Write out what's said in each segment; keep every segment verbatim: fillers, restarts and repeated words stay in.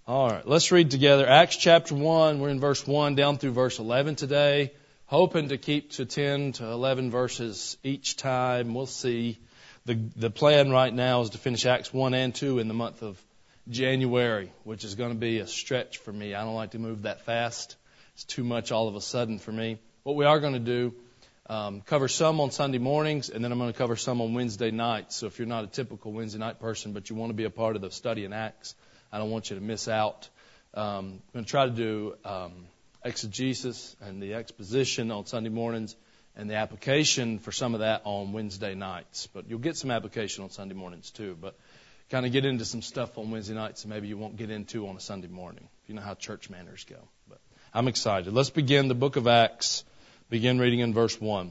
All right, let's read together Acts chapter one. We're in verse one down through verse eleven today. Hoping to keep to ten to eleven verses each time. We'll see. The the plan right now is to finish Acts one and two in the month of January, which is going to be a stretch for me. I don't like to move that fast. It's too much all of a sudden for me. What we are going to do, um, cover some on Sunday mornings, and then I'm going to cover some on Wednesday nights. So if you're not a typical Wednesday night person, but you want to be a part of the study in Acts, I don't want you to miss out. Um, I'm going to try to do um, exegesis and the exposition on Sunday mornings and the application for some of that on Wednesday nights. But you'll get some application on Sunday mornings too. But kind of get into some stuff on Wednesday nights that maybe you won't get into on a Sunday morning. You know how church manners go. But I'm excited. Let's begin the book of Acts. Begin reading in verse one.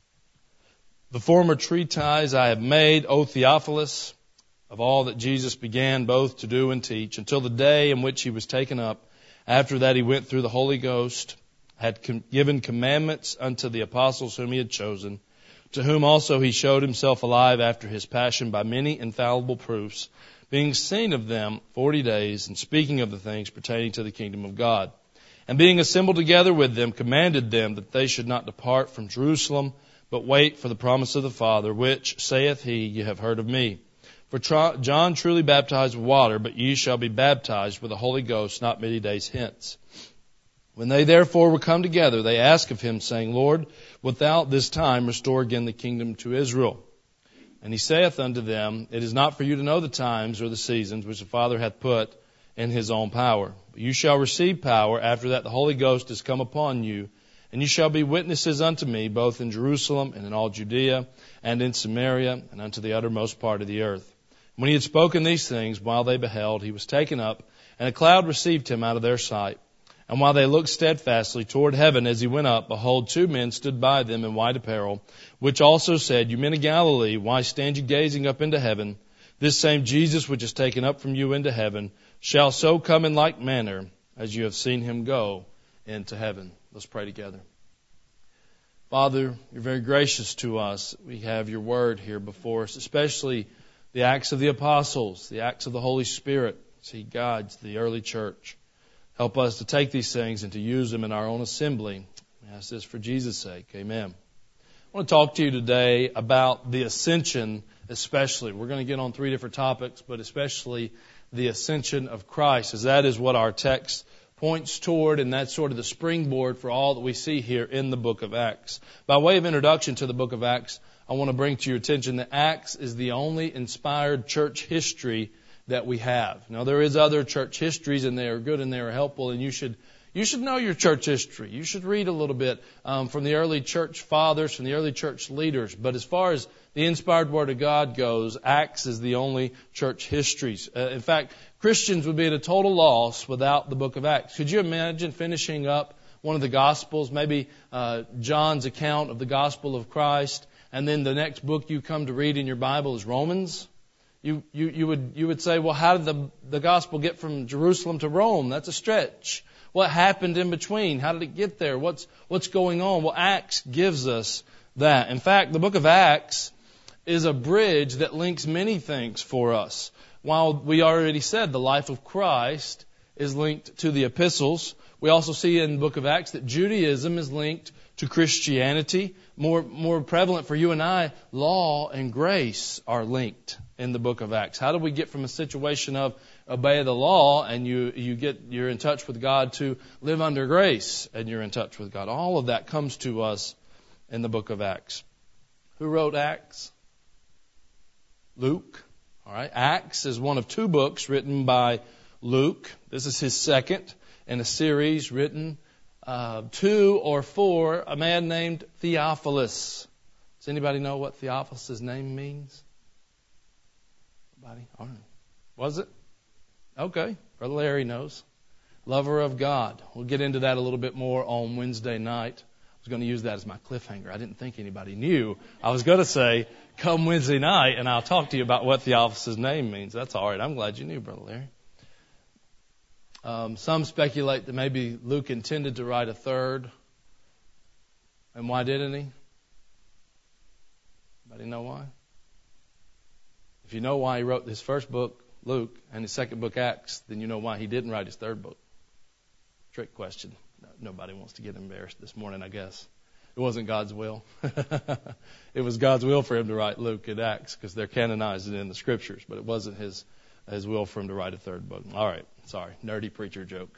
The former treatise I have made, O Theophilus, of all that Jesus began both to do and teach, until the day in which he was taken up. After that he went through the Holy Ghost, had com- given commandments unto the apostles whom he had chosen, to whom also he showed himself alive after his passion by many infallible proofs, being seen of them forty days, and speaking of the things pertaining to the kingdom of God. And being assembled together with them, commanded them that they should not depart from Jerusalem, but wait for the promise of the Father, which, saith he, ye have heard of me. For John truly baptized with water, but ye shall be baptized with the Holy Ghost not many days hence. When they therefore were come together, they asked of him, saying, Lord, wilt thou this time restore again the kingdom to Israel? And he saith unto them, It is not for you to know the times or the seasons which the Father hath put in his own power. But you shall receive power after that the Holy Ghost is come upon you, and you shall be witnesses unto me, both in Jerusalem and in all Judea and in Samaria and unto the uttermost part of the earth. When he had spoken these things, while they beheld, he was taken up, and a cloud received him out of their sight. And while they looked steadfastly toward heaven as he went up, behold, two men stood by them in white apparel, which also said, You men of Galilee, why stand you gazing up into heaven? This same Jesus which is taken up from you into heaven shall so come in like manner as you have seen him go into heaven. Let's pray together. Father, you're very gracious to us. We have your word here before us, especially the Acts of the Apostles, the Acts of the Holy Spirit, as he guides the early church. Help us to take these things and to use them in our own assembly. We ask this for Jesus' sake. Amen. I want to talk to you today about the ascension especially. We're going to get on three different topics, but especially the ascension of Christ, as that is what our text points toward, and that's sort of the springboard for all that we see here in the book of Acts. By way of introduction to the book of Acts, I want to bring to your attention that Acts is the only inspired church history that we have. Now, there is other church histories, and they are good and they are helpful, and you should you should know your church history. You should read a little bit um, from the early church fathers, from the early church leaders. But as far as the inspired Word of God goes, Acts is the only church histories. Uh, in fact, Christians would be at a total loss without the book of Acts. Could you imagine finishing up one of the Gospels, maybe uh, John's account of the Gospel of Christ, and then the next book you come to read in your Bible is Romans? You, you, you would, you would say, well, how did the, the gospel get from Jerusalem to Rome? That's a stretch. What happened in between? How did it get there? What's, what's going on? Well, Acts gives us that. In fact, the book of Acts is a bridge that links many things for us. While we already said the life of Christ is linked to the epistles, we also see in the book of Acts that Judaism is linked to Christianity. More, more prevalent for you and I, law and grace are linked in the book of Acts. How do we get from a situation of obey the law and you, you get, you're in touch with God to live under grace and you're in touch with God? All of that comes to us in the book of Acts. Who wrote Acts? Luke. All right. Acts is one of two books written by Luke. This is his second in a series written uh, to or for a man named Theophilus. Does anybody know what Theophilus' name means? Anybody? All right. Was it? Okay. Brother Larry knows. Lover of God. We'll get into that a little bit more on Wednesday night. I was going to use that as my cliffhanger. I didn't think anybody knew. I was going to say, come Wednesday night, and I'll talk to you about what Theophilus' name means. That's all right. I'm glad you knew, Brother Larry. Um, some speculate that maybe Luke intended to write a third. And why didn't he? Anybody know why? If you know why he wrote his first book, Luke and his second book, Acts, then you know why he didn't write his third book. Trick question. Nobody wants to get embarrassed this morning, I guess. It wasn't God's will. It was God's will for him to write Luke and Acts because they're canonized in the Scriptures, but it wasn't his his will for him to write a third book. All right, sorry, nerdy preacher joke.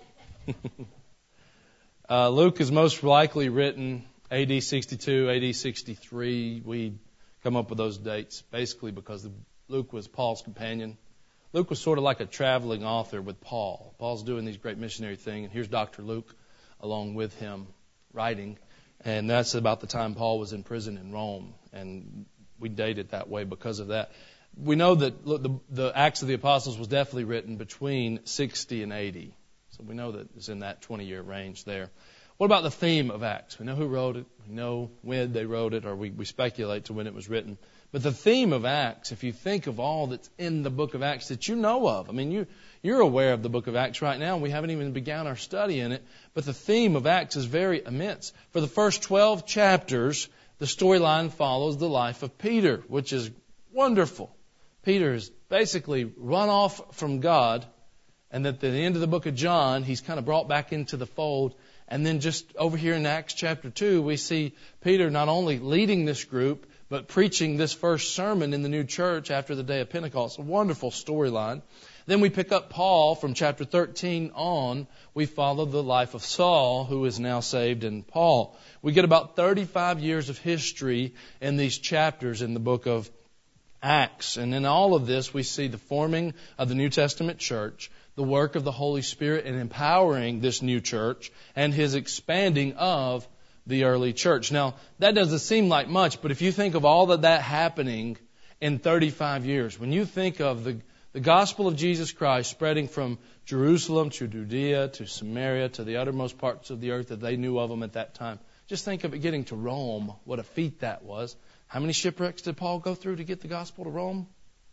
uh, Luke is most likely written A D sixty-two, A D sixty-three. We come up with those dates basically because Luke was Paul's companion. Luke was sort of like a traveling author with Paul. Paul's doing these great missionary things, and here's Doctor Luke along with him writing. And that's about the time Paul was in prison in Rome, and we date it that way because of that. We know that look, the, the Acts of the Apostles was definitely written between sixty and eighty. So we know that it's in that twenty-year range there. What about the theme of Acts? We know who wrote it. We know when they wrote it, or we, we speculate to when it was written. But the theme of Acts, if you think of all that's in the book of Acts that you know of, I mean, you, you're aware of the book of Acts right now, and we haven't even begun our study in it. But the theme of Acts is very immense. For the first twelve chapters, the storyline follows the life of Peter, which is wonderful. Peter is basically run off from God, and at the end of the book of John, he's kind of brought back into the fold. And then just over here in Acts chapter two, we see Peter not only leading this group, but preaching this first sermon in the new church after the day of Pentecost. A wonderful storyline. Then we pick up Paul from chapter thirteen on. We follow the life of Saul, who is now saved in Paul. We get about thirty-five years of history in these chapters in the book of Acts. And in all of this, we see the forming of the New Testament church, the work of the Holy Spirit in empowering this new church, and His expanding of the early church. Now, that doesn't seem like much, but if you think of all of that happening in thirty-five years, when you think of the, the gospel of Jesus Christ spreading from Jerusalem to Judea to Samaria to the uttermost parts of the earth that they knew of them at that time, just think of it getting to Rome, what a feat that was. How many shipwrecks did Paul go through to get the gospel to Rome?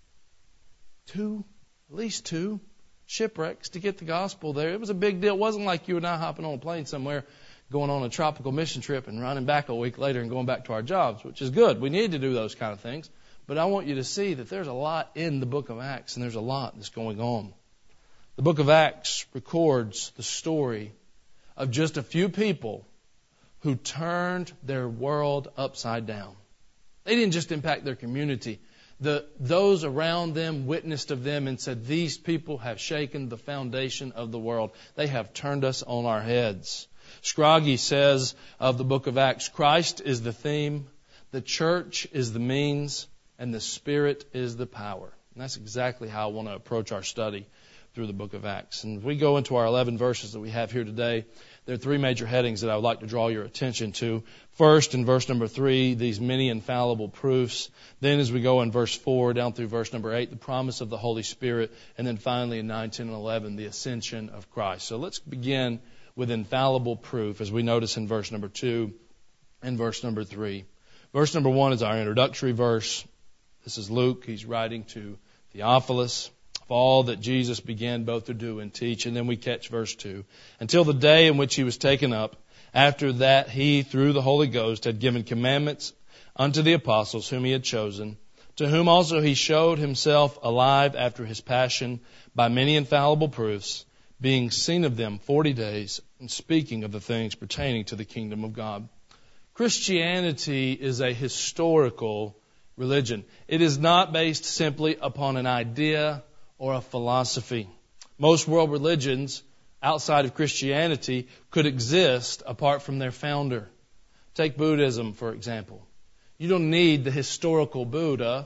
Two, at least two shipwrecks to get the gospel there. It was a big deal. It wasn't like you and I hopping on a plane somewhere, going on a tropical mission trip and running back a week later and going back to our jobs, which is good. We need to do those kind of things. But I want you to see that there's a lot in the book of Acts, and there's a lot that's going on. The book of Acts records the story of just a few people who turned their world upside down. They didn't just impact their community. The, those around them witnessed of them and said, these people have shaken the foundation of the world. They have turned us on our heads. Scroggie says of the book of Acts, Christ is the theme, the church is the means, and the Spirit is the power. And that's exactly how I want to approach our study through the book of Acts. And if we go into our eleven verses that we have here today, there are three major headings that I would like to draw your attention to. First, in verse number three, these many infallible proofs. Then as we go in verse four down through verse number eight, the promise of the Holy Spirit. And then finally in nine, ten, and eleven, the ascension of Christ. So let's begin with infallible proof as we notice in verse number two and verse number three. Verse number one is our introductory verse. This is Luke. He's writing to Theophilus of all that Jesus began both to do and teach. And then we catch verse two. Until the day in which he was taken up, after that he, through the Holy Ghost, had given commandments unto the apostles whom he had chosen, to whom also he showed himself alive after his passion by many infallible proofs, being seen of them forty days, and speaking of the things pertaining to the kingdom of God. Christianity is a historical religion. It is not based simply upon an idea or a philosophy. Most world religions outside of Christianity could exist apart from their founder. Take Buddhism, for example. You don't need the historical Buddha.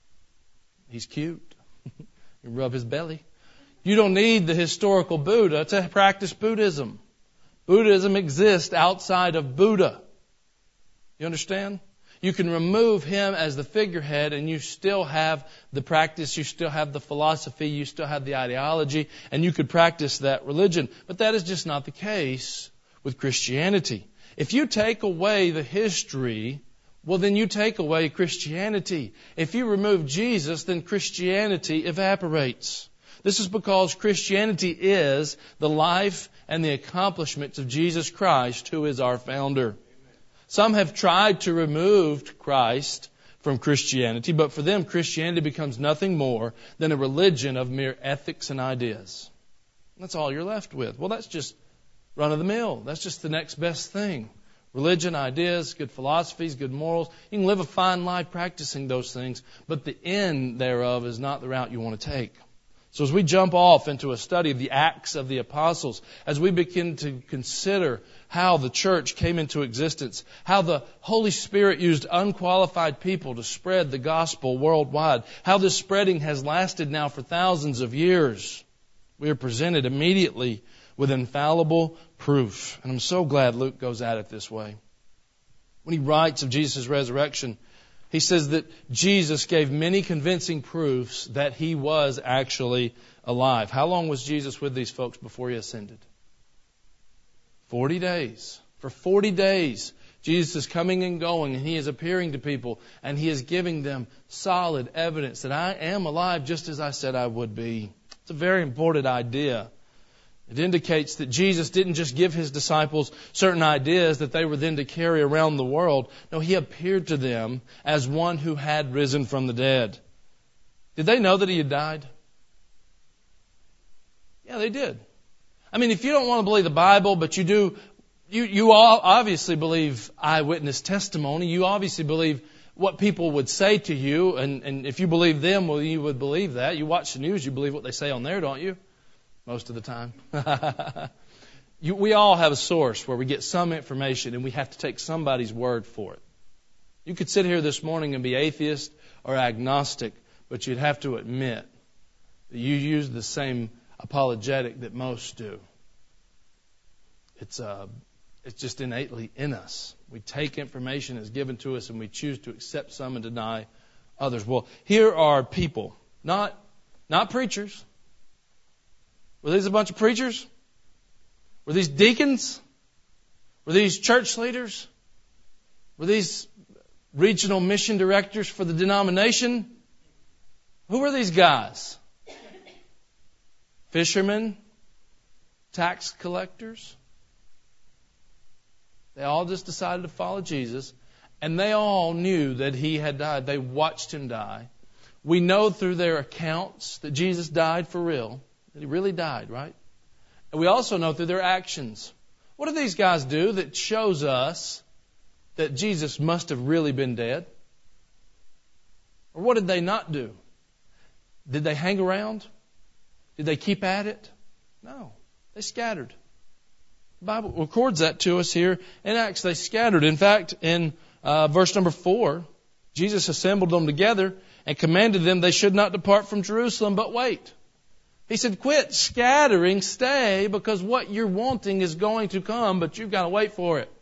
He's cute. You rub his belly. You don't need the historical Buddha to practice Buddhism. Buddhism exists outside of Buddha. You understand? You can remove him as the figurehead and you still have the practice, you still have the philosophy, you still have the ideology, and you could practice that religion. But that is just not the case with Christianity. If you take away the history, well, then you take away Christianity. If you remove Jesus, then Christianity evaporates. This is because Christianity is the life and the accomplishments of Jesus Christ, who is our founder. Some have tried to remove Christ from Christianity, but for them, Christianity becomes nothing more than a religion of mere ethics and ideas. That's all you're left with. Well, that's just run of the mill. That's just the next best thing. Religion, ideas, good philosophies, good morals. You can live a fine life practicing those things, but the end thereof is not the route you want to take. So as we jump off into a study of the Acts of the Apostles, as we begin to consider how the church came into existence, how the Holy Spirit used unqualified people to spread the gospel worldwide, how this spreading has lasted now for thousands of years, we are presented immediately with infallible proof. And I'm so glad Luke goes at it this way. When he writes of Jesus' resurrection, he says that Jesus gave many convincing proofs that he was actually alive. How long was Jesus with these folks before he ascended? Forty days. For forty days, Jesus is coming and going, and he is appearing to people, and he is giving them solid evidence that I am alive just as I said I would be. It's a very important idea. It indicates that Jesus didn't just give his disciples certain ideas that they were then to carry around the world. No, he appeared to them as one who had risen from the dead. Did they know that he had died? Yeah, they did. I mean, if you don't want to believe the Bible, but you do, you, you all obviously believe eyewitness testimony. You obviously believe what people would say to you. And, and if you believe them, well, you would believe that. You watch the news, you believe what they say on there, don't you? Most of the time. you, we all have a source where we get some information and we have to take somebody's word for it. You could sit here this morning and be atheist or agnostic, but you'd have to admit that you use the same apologetic that most do. It's uh, it's just innately in us. We take information as given to us and we choose to accept some and deny others. Well, here are people, not not preachers. Were these a bunch of preachers? Were these deacons? Were these church leaders? Were these regional mission directors for the denomination? Who were these guys? Fishermen? Tax collectors? They all just decided to follow Jesus, and they all knew that he had died. They watched him die. We know through their accounts that Jesus died for real. That he really died, right? And we also know through their actions. What do these guys do that shows us that Jesus must have really been dead? Or what did they not do? Did they hang around? Did they keep at it? No. They scattered. The Bible records that to us here in Acts. They scattered. In fact, in uh, verse number four, Jesus assembled them together and commanded them they should not depart from Jerusalem, but wait. He said, quit scattering, stay, because what you're wanting is going to come, but you've got to wait for it.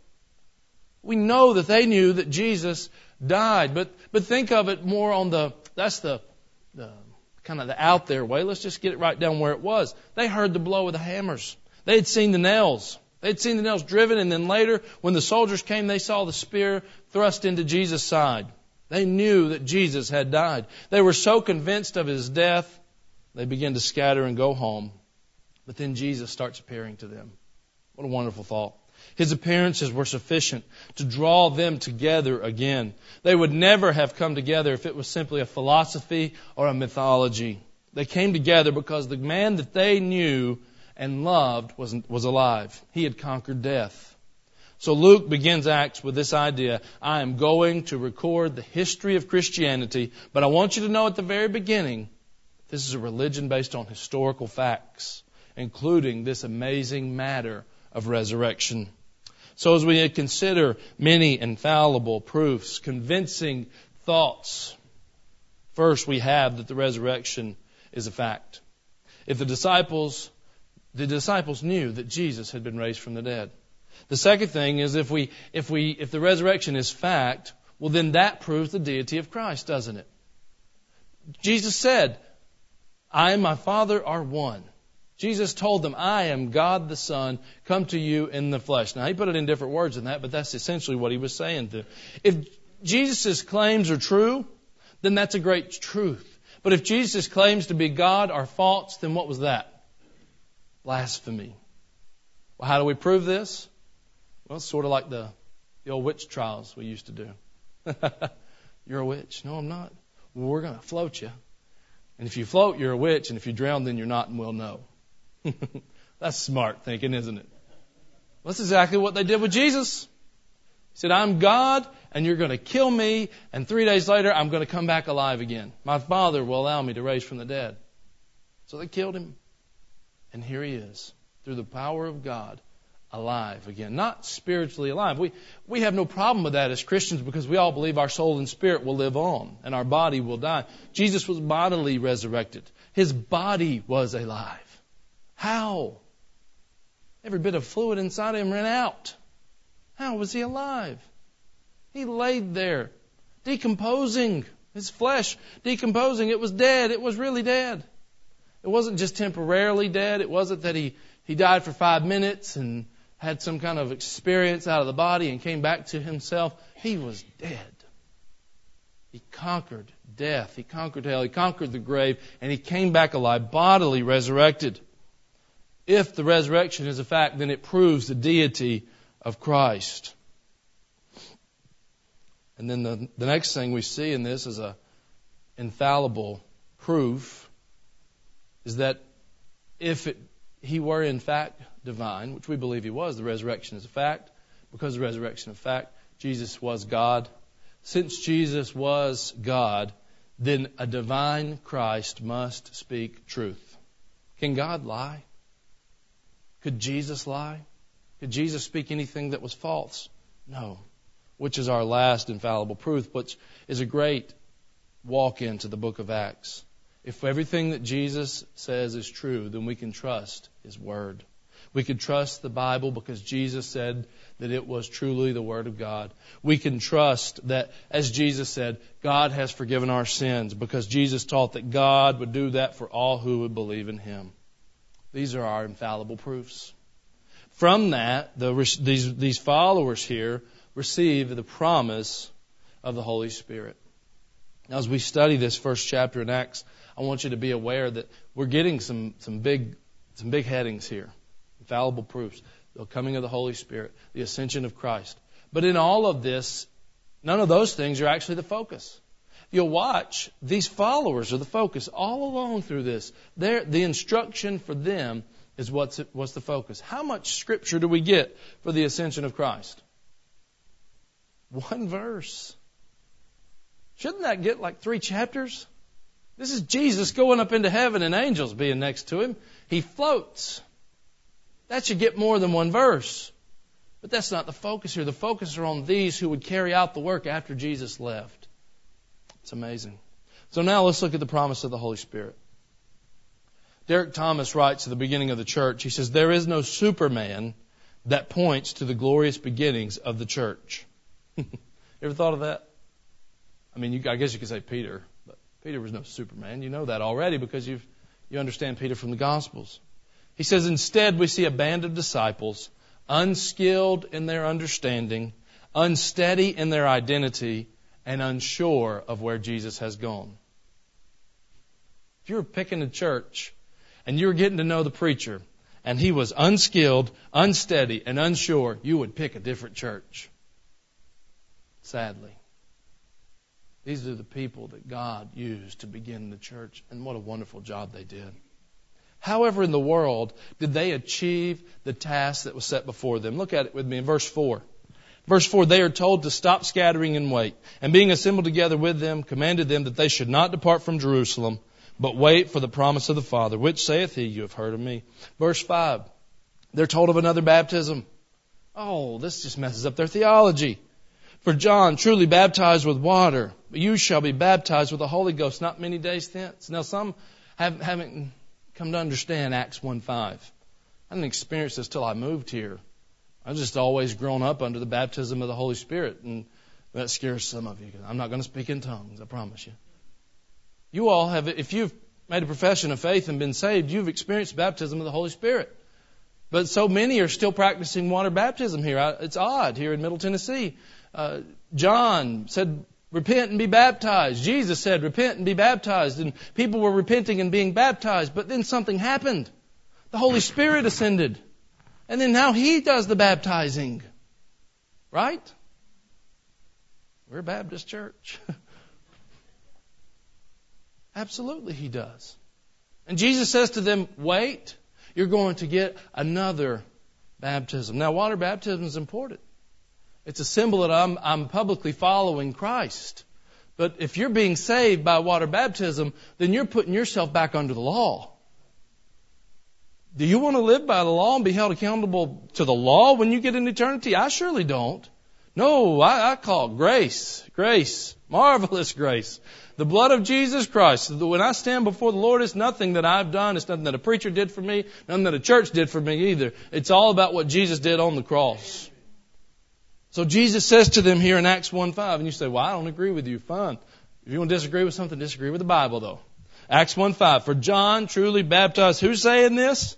We know that they knew that Jesus died, but but think of it more on the, that's the, the kind of the out there way. Let's just get it right down where it was. They heard the blow of the hammers. They had seen the nails. They had seen the nails driven, and then later, when the soldiers came, they saw the spear thrust into Jesus' side. They knew that Jesus had died. They were so convinced of his death, they begin to scatter and go home. But then Jesus starts appearing to them. What a wonderful thought. His appearances were sufficient to draw them together again. They would never have come together if it was simply a philosophy or a mythology. They came together because the man that they knew and loved was, was alive. He had conquered death. So Luke begins Acts with this idea. I am going to record the history of Christianity, but I want you to know at the very beginning, this is a religion based on historical facts, including this amazing matter of resurrection. So as we consider many infallible proofs, convincing thoughts, first we have that the resurrection is a fact. If the disciples, the disciples knew that Jesus had been raised from the dead. The second thing is if we, if we, if the resurrection is fact, well then that proves the deity of Christ, doesn't it? Jesus said, I and my Father are one. Jesus told them, I am God the Son, come to you in the flesh. Now, he put it in different words than that, but that's essentially what he was saying to them. If Jesus' claims are true, then that's a great truth. But if Jesus' claims to be God are false, then what was that? Blasphemy. Well, how do we prove this? Well, it's sort of like the, the old witch trials we used to do. You're a witch. No, I'm not. Well, we're going to float you. And if you float, you're a witch. And if you drown, then you're not, and we'll know. That's smart thinking, isn't it? That's exactly what they did with Jesus. He said, I'm God, and you're going to kill me, and three days later, I'm going to come back alive again. My Father will allow me to raise from the dead. So they killed him. And here he is, through the power of God, alive again. Not spiritually alive. We, we have no problem with that as Christians because we all believe our soul and spirit will live on, and our body will die. Jesus was bodily resurrected. His body was alive. How? Every bit of fluid inside him ran out. How was he alive? He laid there, decomposing. His flesh decomposing. It was dead. It was really dead. It wasn't just temporarily dead. It wasn't that he, he died for five minutes and had some kind of experience out of the body and came back to himself. He was dead. He conquered death. He conquered hell. He conquered the grave. And he came back alive, bodily resurrected. If the resurrection is a fact, then it proves the deity of Christ. And then the, the next thing we see in this is a infallible proof is that if it, he were in fact divine, which we believe he was, the resurrection is a fact. Because the resurrection is a fact, Jesus was God. Since Jesus was God, then a divine Christ must speak truth. Can God lie? Could Jesus lie? Could Jesus speak anything that was false? No. Which is our last infallible proof, which is a great walk into the book of Acts. If everything that Jesus says is true, then we can trust His Word. We can trust the Bible because Jesus said that it was truly the Word of God. We can trust that, as Jesus said, God has forgiven our sins because Jesus taught that God would do that for all who would believe in Him. These are our infallible proofs. From that, the, these, these followers here receive the promise of the Holy Spirit. Now, as we study this first chapter in Acts, I want you to be aware that we're getting some, some big some big headings here. Infallible proofs, the coming of the Holy Spirit, the ascension of Christ. But in all of this, none of those things are actually the focus. You'll watch, these followers are the focus all along through this. They're, the instruction for them is what's, what's the focus. How much Scripture do we get for the ascension of Christ? One verse. Shouldn't that get like three chapters? This is Jesus going up into heaven and angels being next to Him. He floats. That should get more than one verse. But that's not the focus here. The focus are on these who would carry out the work after Jesus left. It's amazing. So now let's look at the promise of the Holy Spirit. Derek Thomas writes at the beginning of the church, he says, there is no Superman that points to the glorious beginnings of the church. You ever thought of that? I mean, you, I guess you could say Peter, but Peter was no Superman. You know that already because you've, you understand Peter from the Gospels. He says, instead we see a band of disciples, unskilled in their understanding, unsteady in their identity, and unsure of where Jesus has gone. If you were picking a church and you were getting to know the preacher and he was unskilled, unsteady, and unsure, you would pick a different church. Sadly. These are the people that God used to begin the church, and what a wonderful job they did. However, in the world, did they achieve the task that was set before them? Look at it with me in verse four. Verse four, they are told to stop scattering and wait. And being assembled together with them, commanded them that they should not depart from Jerusalem, but wait for the promise of the Father, which saith He, you have heard of me. Verse five, they're told of another baptism. Oh, this just messes up their theology. For John truly baptized with water, but you shall be baptized with the Holy Ghost not many days thence. Now some have, haven't come to understand Acts one five. I didn't experience this till I moved here. I've just always grown up under the baptism of the Holy Spirit, and that scares some of you. I'm not going to speak in tongues, I promise you. You all have, if you've made a profession of faith and been saved, you've experienced baptism of the Holy Spirit. But so many are still practicing water baptism here. It's odd here in Middle Tennessee. Uh, John said, repent and be baptized. Jesus said, repent and be baptized. And people were repenting and being baptized. But then something happened. The Holy Spirit ascended. And then now He does the baptizing. Right? We're a Baptist church. Absolutely He does. And Jesus says to them, wait, you're going to get another baptism. Now, water baptism is important. It's a symbol that I'm, I'm publicly following Christ. But if you're being saved by water baptism, then you're putting yourself back under the law. Do you want to live by the law and be held accountable to the law when you get in eternity? I surely don't. No, I, I call grace, grace, marvelous grace. The blood of Jesus Christ. When I stand before the Lord, it's nothing that I've done. It's nothing that a preacher did for me. Nothing that a church did for me either. It's all about what Jesus did on the cross. So Jesus says to them here in Acts one five, and you say, well, I don't agree with you. Fine. If you want to disagree with something, disagree with the Bible, though. Acts one five, for John truly baptized. Who's saying this?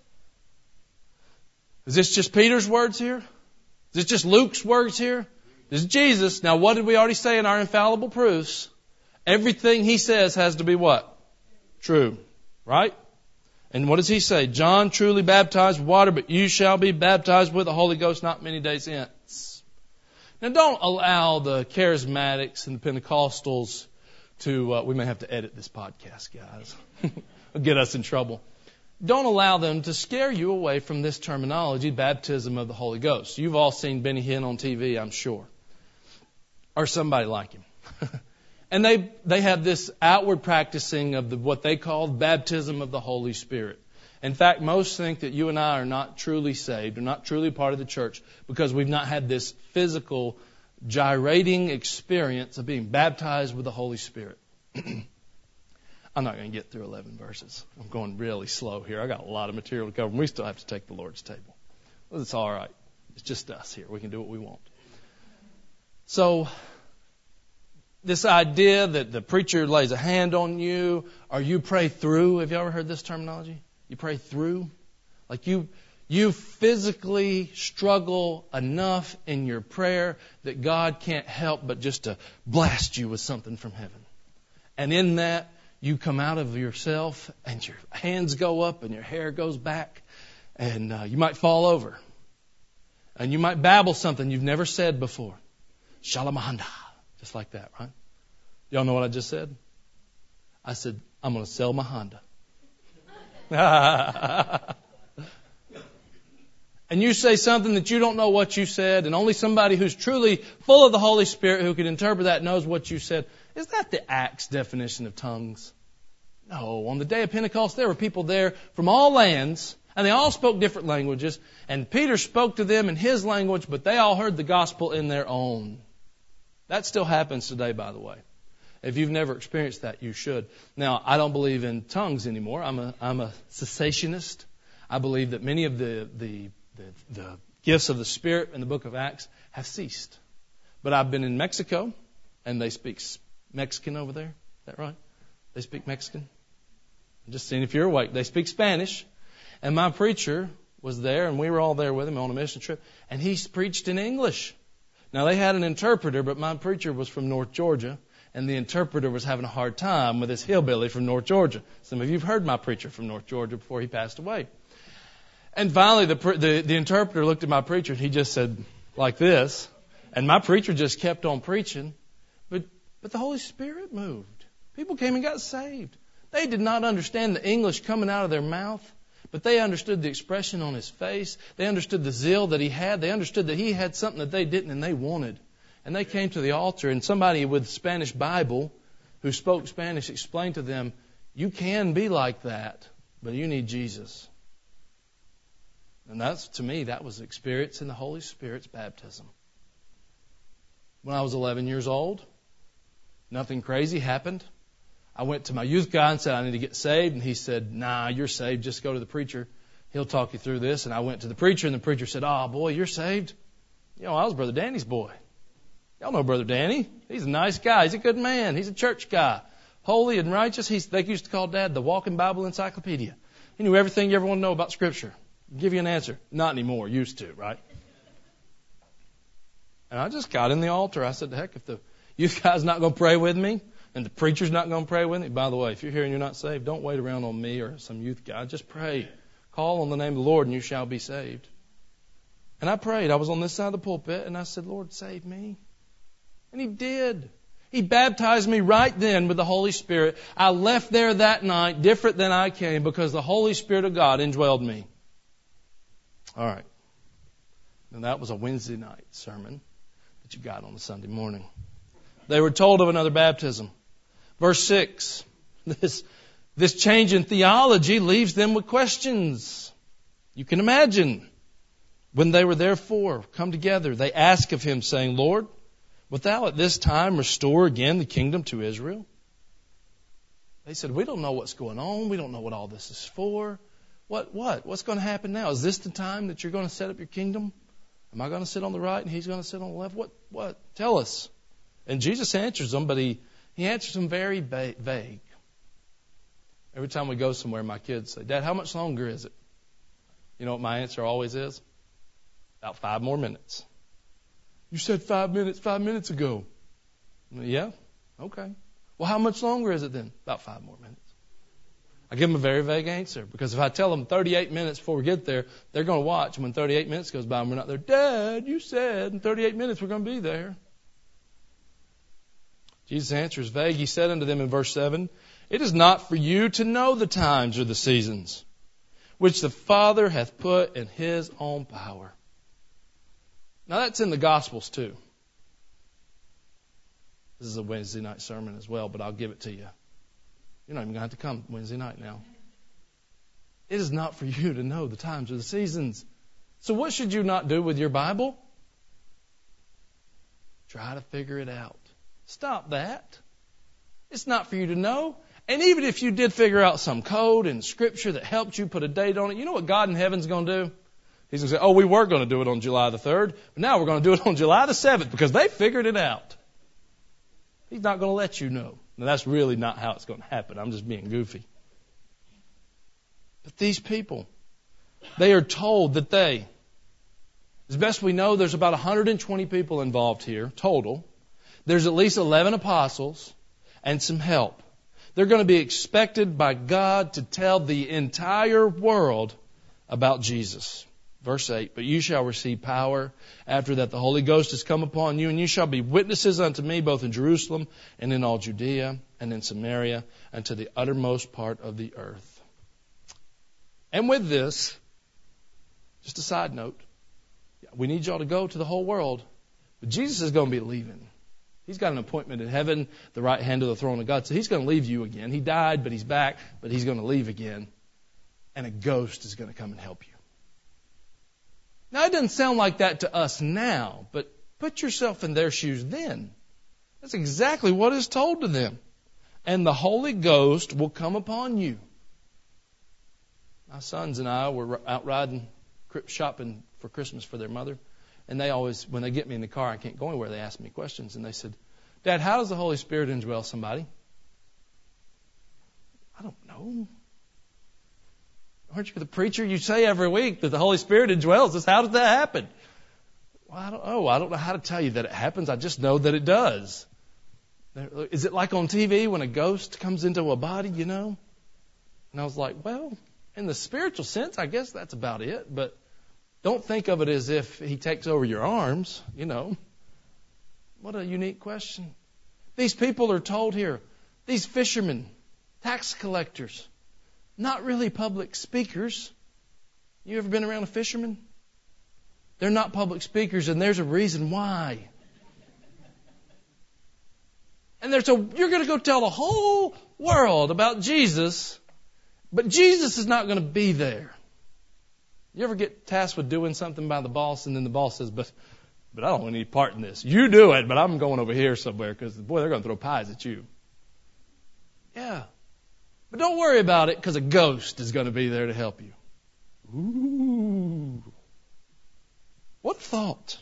Is this just Peter's words here? Is this just Luke's words here? This is Jesus. Now, what did we already say in our infallible proofs? Everything he says has to be what? True. Right? And what does he say? John truly baptized with water, but you shall be baptized with the Holy Ghost not many days hence. Now, don't allow the charismatics and the Pentecostals to, uh, we may have to edit this podcast, guys. It'll get us in trouble. Don't allow them to scare you away from this terminology, baptism of the Holy Ghost. You've all seen Benny Hinn on T V, I'm sure. Or somebody like him. And they they have this outward practicing of the, what they call baptism of the Holy Spirit. In fact, most think that you and I are not truly saved, or not truly part of the church, because we've not had this physical, gyrating experience of being baptized with the Holy Spirit. I'm not going to get through eleven verses. I'm going really slow here. I got a lot of material to cover, and we still have to take the Lord's table. Well, it's all right. It's just us here. We can do what we want. So, this idea that the preacher lays a hand on you, or you pray through. Have you ever heard this terminology? You pray through? Like you, you physically struggle enough in your prayer that God can't help but just to blast you with something from heaven. And in that, you come out of yourself and your hands go up and your hair goes back and uh, you might fall over. And you might babble something you've never said before. Shalamahanda. Just like that, right? Y'all know what I just said? I said, I'm going to sell my Honda. And you say something that you don't know what you said, and only somebody who's truly full of the Holy Spirit who can interpret that knows what you said. Is that the Acts definition of tongues? No. On the day of Pentecost, there were people there from all lands, and they all spoke different languages, and Peter spoke to them in his language, but they all heard the gospel in their own. That still happens today, by the way. If you've never experienced that, you should. Now, I don't believe in tongues anymore. I'm a I'm a cessationist. I believe that many of the the, the the gifts of the Spirit in the book of Acts have ceased. But I've been in Mexico, and they speak Mexican over there. Is that right? They speak Mexican. I'm just seeing if you're awake. They speak Spanish. And my preacher was there, and we were all there with him on a mission trip, and he preached in English. Now, they had an interpreter, but my preacher was from North Georgia, and the interpreter was having a hard time with this hillbilly from North Georgia. Some of you have heard my preacher from North Georgia before he passed away. And finally, the, the, the interpreter looked at my preacher, and he just said, like this, and my preacher just kept on preaching, but, but the Holy Spirit moved. People came and got saved. They did not understand the English coming out of their mouth, but they understood the expression on his face. They understood the zeal that he had. They understood that he had something that they didn't and they wanted. And they came to the altar, and somebody with Spanish Bible who spoke Spanish explained to them, you can be like that, but you need Jesus. And that's, to me, that was experience in the Holy Spirit's baptism. When I was eleven years old, nothing crazy happened. I went to my youth guy and said, I need to get saved. And he said, nah, you're saved. Just go to the preacher. He'll talk you through this. And I went to the preacher, and the preacher said, oh, boy, you're saved? You know, I was Brother Danny's boy. Y'all know Brother Danny. He's a nice guy. He's a good man. He's a church guy. Holy and righteous. He's, they used to call Dad the walking Bible encyclopedia. He knew everything you ever want to know about Scripture. I'll give you an answer. Not anymore. Used to, right? And I just got in the altar. I said, heck, if the youth guy's not going to pray with me, and the preacher's not going to pray with me. By the way, if you're here and you're not saved, don't wait around on me or some youth guy. Just pray. Call on the name of the Lord and you shall be saved. And I prayed. I was on this side of the pulpit and I said, Lord, save me. And He did. He baptized me right then with the Holy Spirit. I left there that night different than I came because the Holy Spirit of God indwelled me. All right. And that was a Wednesday night sermon that you got on a Sunday morning. They were told of another baptism. Verse six. This, this change in theology leaves them with questions. You can imagine. When they were therefore come together, they asked of him, saying, Lord, wilt thou at this time restore again the kingdom to Israel? They said, we don't know what's going on. We don't know what all this is for. What, what? What's going to happen now? Is this the time that you're going to set up your kingdom? Am I going to sit on the right and he's going to sit on the left? What? What? Tell us. And Jesus answers them, but he, he answers them very ba- vague. Every time we go somewhere, my kids say, Dad, how much longer is it? You know what my answer always is? About five more minutes. You said five minutes five minutes ago. Yeah? Okay. Well, how much longer is it then? About five more minutes. I give them a very vague answer because if I tell them thirty-eight minutes before we get there, they're going to watch. And when thirty-eight minutes goes by and we're not there, Dad, you said in thirty-eight minutes we're going to be there. Jesus' answer is vague. He said unto them in verse seven, it is not for you to know the times or the seasons which the Father hath put in his own power. Now that's in the Gospels too. This is a Wednesday night sermon as well, but I'll give it to you. You're not even going to have to come Wednesday night now. It is not for you to know the times or the seasons. So what should you not do with your Bible? Try to figure it out. Stop that. It's not for you to know. And even if you did figure out some code in Scripture that helped you put a date on it, you know what God in heaven's going to do? He's going to say, oh, we were going to do it on July the third, but now we're going to do it on July the seventh because they figured it out. He's not going to let you know. Now, that's really not how it's going to happen. I'm just being goofy. But these people, they are told that they, as best we know, there's about one hundred twenty people involved here, total. There's at least eleven apostles and some help. They're going to be expected by God to tell the entire world about Jesus. Verse eight, but you shall receive power after that the Holy Ghost has come upon you, and you shall be witnesses unto me both in Jerusalem and in all Judea and in Samaria and to the uttermost part of the earth. And with this, just a side note, we need y'all to go to the whole world, but Jesus is going to be leaving. He's got an appointment in heaven, the right hand of the throne of God, so he's going to leave you again. He died, but he's back, but he's going to leave again, and a ghost is going to come and help you. Now, it doesn't sound like that to us now, but put yourself in their shoes then. That's exactly what is told to them. And the Holy Ghost will come upon you. My sons and I were out riding, shopping for Christmas for their mother. And they always, when they get me in the car, I can't go anywhere, they ask me questions. And they said, Dad, how does the Holy Spirit indwell somebody? I don't know. Aren't you the preacher? You say every week that the Holy Spirit indwells us. How does that happen? Well, I don't know. I don't know how to tell you that it happens. I just know that it does. Is it like on T V when a ghost comes into a body, you know? And I was like, well, in the spiritual sense, I guess that's about it. But don't think of it as if he takes over your arms, you know. What a unique question. These people are told here, these fishermen, tax collectors, not really public speakers. You ever been around a fisherman? They're not public speakers, and there's a reason why. And there's a, you're going to go tell the whole world about Jesus, but Jesus is not going to be there. You ever get tasked with doing something by the boss, and then the boss says, but but I don't want any part in this. You do it, but I'm going over here somewhere because, boy, they're going to throw pies at you. Yeah. But don't worry about it because a ghost is going to be there to help you. Ooh. What thought?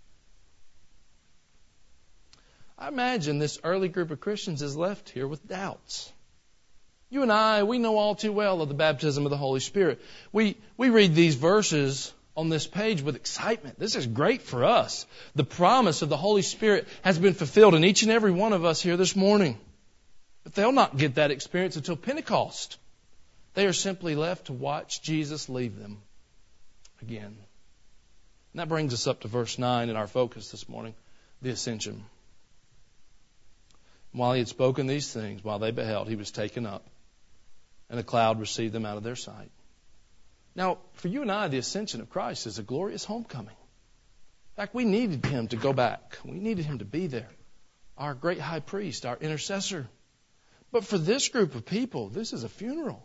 I imagine this early group of Christians is left here with doubts. You and I, we know all too well of the baptism of the Holy Spirit. We we read these verses on this page with excitement. This is great for us. The promise of the Holy Spirit has been fulfilled in each and every one of us here this morning. But they'll not get that experience until Pentecost. They are simply left to watch Jesus leave them again. And that brings us up to verse nine in our focus this morning, the ascension. While he had spoken these things, while they beheld, he was taken up, and a cloud received them out of their sight. Now, for you and I, the ascension of Christ is a glorious homecoming. In fact, we needed him to go back. We needed him to be there, our great high priest, our intercessor. But for this group of people, this is a funeral.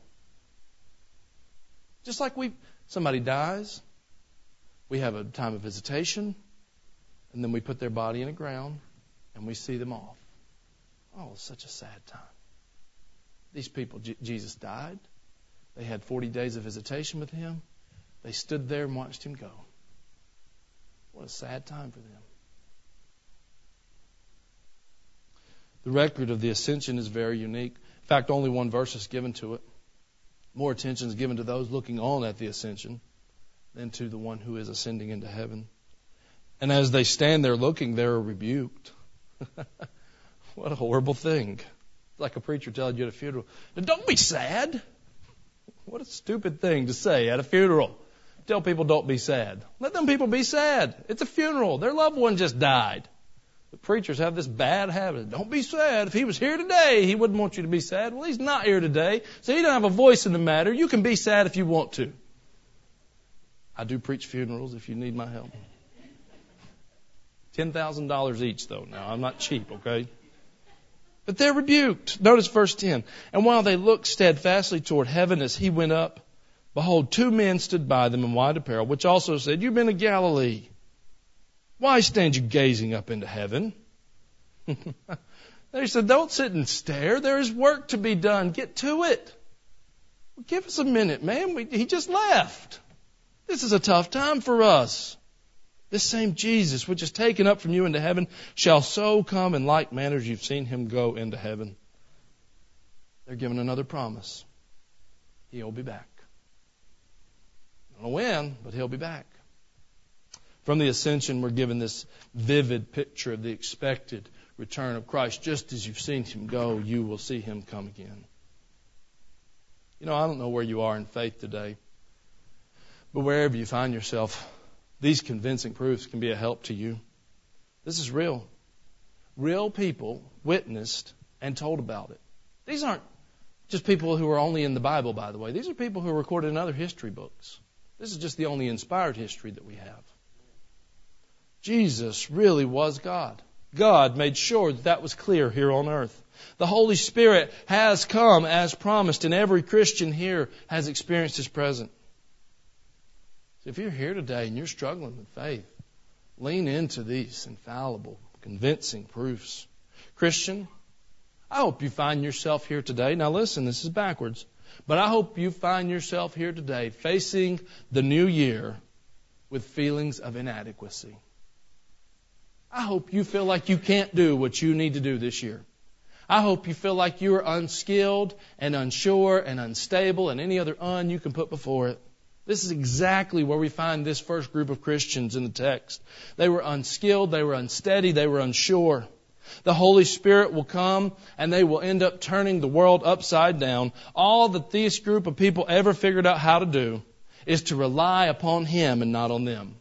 Just like we, somebody dies, we have a time of visitation, and then we put their body in the ground, and we see them off. Oh, it's such a sad time. These people, J- Jesus died. They had forty days of visitation with him. They stood there and watched him go. What a sad time for them. The record of the ascension is very unique. In fact, only one verse is given to it. More attention is given to those looking on at the ascension than to the one who is ascending into heaven. And as they stand there looking, they're rebuked. What a horrible thing. It's like a preacher telling you at a funeral, don't be sad. What a stupid thing to say at a funeral. Tell people don't be sad. Let them people be sad. It's a funeral. Their loved one just died. The preachers have this bad habit. Don't be sad. If he was here today, he wouldn't want you to be sad. Well, he's not here today, so he don't have a voice in the matter. You can be sad if you want to. I do preach funerals if you need my help. ten thousand dollars each, though. Now, I'm not cheap, okay? But they're rebuked. Notice verse ten. And while they looked steadfastly toward heaven as he went up, behold, two men stood by them in white apparel, which also said, You've been to Galilee. Why stand you gazing up into heaven? They said, Don't sit and stare. There is work to be done. Get to it. Well, give us a minute, man. We, he just left. This is a tough time for us. This same Jesus, which is taken up from you into heaven, shall so come in like manner as you've seen him go into heaven. They're given another promise. He'll be back. I don't know when, but he'll be back. From the ascension, we're given this vivid picture of the expected return of Christ. Just as you've seen him go, you will see him come again. You know, I don't know where you are in faith today, but wherever you find yourself, these convincing proofs can be a help to you. This is real. Real people witnessed and told about it. These aren't just people who are only in the Bible, by the way. These are people who are recorded in other history books. This is just the only inspired history that we have. Jesus really was God. God made sure that that was clear here on earth. The Holy Spirit has come as promised, and every Christian here has experienced his presence. So if you're here today and you're struggling with faith, lean into these infallible, convincing proofs. Christian, I hope you find yourself here today. Now listen, this is backwards. But I hope you find yourself here today facing the new year with feelings of inadequacy. I hope you feel like you can't do what you need to do this year. I hope you feel like you're unskilled and unsure and unstable and any other un you can put before it. This is exactly where we find this first group of Christians in the text. They were unskilled, they were unsteady, they were unsure. The Holy Spirit will come and they will end up turning the world upside down. All that this group of people ever figured out how to do is to rely upon Him and not on them.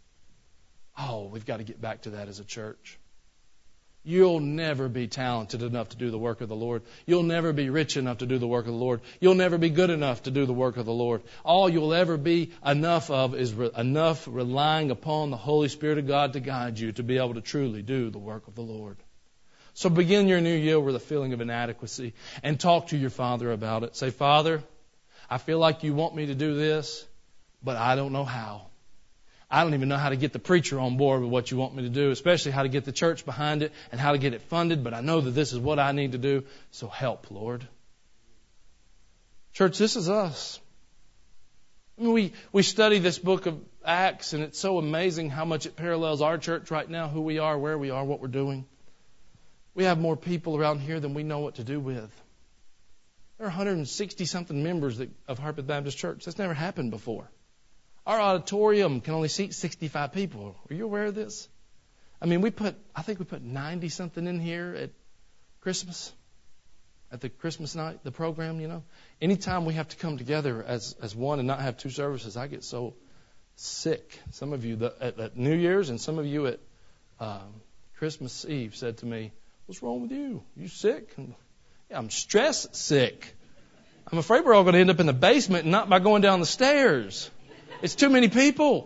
Oh, we've got to get back to that as a church. You'll never be talented enough to do the work of the Lord. You'll never be rich enough to do the work of the Lord. You'll never be good enough to do the work of the Lord. All you'll ever be enough of is re- enough relying upon the Holy Spirit of God to guide you to be able to truly do the work of the Lord. So begin your new year with a feeling of inadequacy and talk to your Father about it. Say, Father, I feel like you want me to do this, but I don't know how. I don't even know how to get the preacher on board with what you want me to do, especially how to get the church behind it and how to get it funded, but I know that this is what I need to do, so help, Lord. Church, this is us. I mean, we, we study this book of Acts, and it's so amazing how much it parallels our church right now, who we are, where we are, what we're doing. We have more people around here than we know what to do with. There are one hundred sixty-something members that, of Harpeth Baptist Church. That's never happened before. Our auditorium can only seat sixty-five people. Are you aware of this? I mean, we put, I think we put ninety-something in here at Christmas, at the Christmas night, the program, you know. Anytime we have to come together as, as one and not have two services, I get so sick. Some of you the, at, at New Year's and some of you at um, Christmas Eve said to me, What's wrong with you? You sick? Yeah, I'm stress sick. I'm afraid we're all going to end up in the basement and not by going down the stairs. It's too many people.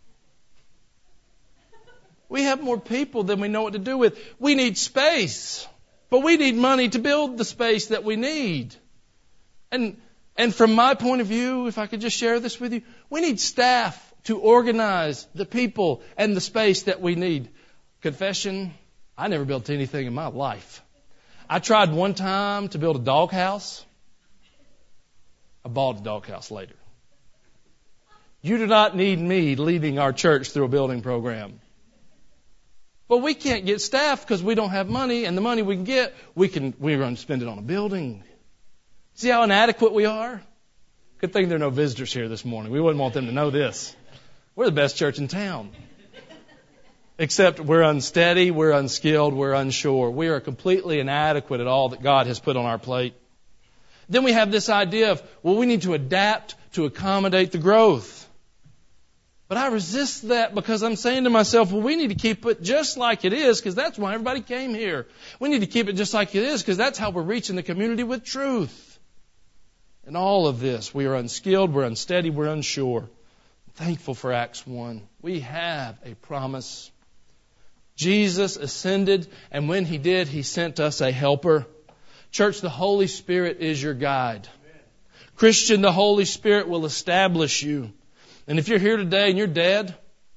We have more people than we know what to do with. We need space, but we need money to build the space that we need. And and from my point of view, if I could just share this with you, we need staff to organize the people and the space that we need. Confession, I never built anything in my life. I tried one time to build a doghouse. I bought a doghouse later. You do not need me leading our church through a building program. But we can't get staff because we don't have money, and the money we can get, we can we're going to spend it on a building. See how inadequate we are? Good thing there are no visitors here this morning. We wouldn't want them to know this. We're the best church in town. Except we're unsteady, we're unskilled, we're unsure. We are completely inadequate at all that God has put on our plate. Then we have this idea of, well, we need to adapt to accommodate the growth. But I resist that because I'm saying to myself, well, we need to keep it just like it is because that's why everybody came here. We need to keep it just like it is because that's how we're reaching the community with truth. In all of this, we are unskilled, we're unsteady, we're unsure. Thankful for Acts one. We have a promise. Jesus ascended, and when He did, He sent us a helper. Church, the Holy Spirit is your guide. Christian, the Holy Spirit will establish you. And if you're here today and you're dead,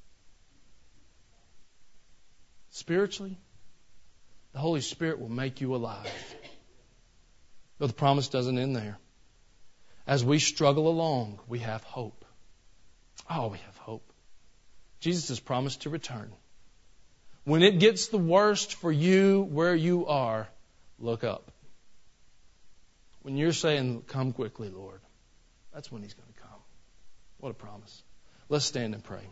spiritually, the Holy Spirit will make you alive. But the promise doesn't end there. As we struggle along, we have hope. Oh, we have hope. Jesus has promised to return. When it gets the worst for you where you are, look up. When you're saying, come quickly, Lord, that's when He's going to come. What a promise. Let's stand and pray.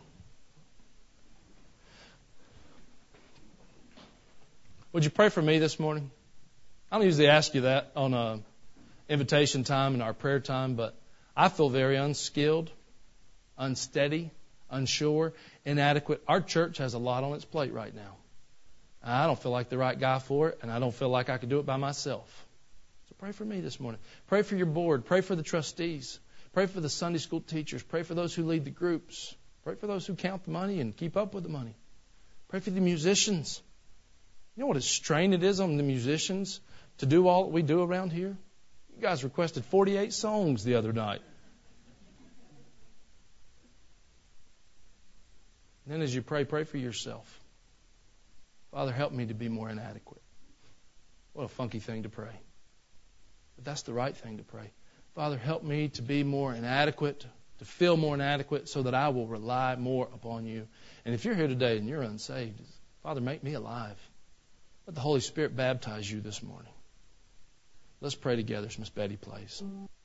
Would you pray for me this morning? I don't usually ask you that on a invitation time and our prayer time, but I feel very unskilled, unsteady, unsure, inadequate. Our church has a lot on its plate right now. I don't feel like the right guy for it, and I don't feel like I could do it by myself. So pray for me this morning. Pray for your board. Pray for the trustees. Pray for the Sunday school teachers. Pray for those who lead the groups. Pray for those who count the money and keep up with the money. Pray for the musicians. You know what a strain it is on the musicians to do all that we do around here? You guys requested forty-eight songs the other night. And then as you pray, pray for yourself. Father, help me to be more inadequate. What a funky thing to pray. But that's the right thing to pray. Father, help me to be more inadequate, to feel more inadequate so that I will rely more upon you. And if you're here today and you're unsaved, Father, make me alive. Let the Holy Spirit baptize you this morning. Let's pray together as Miss Betty plays.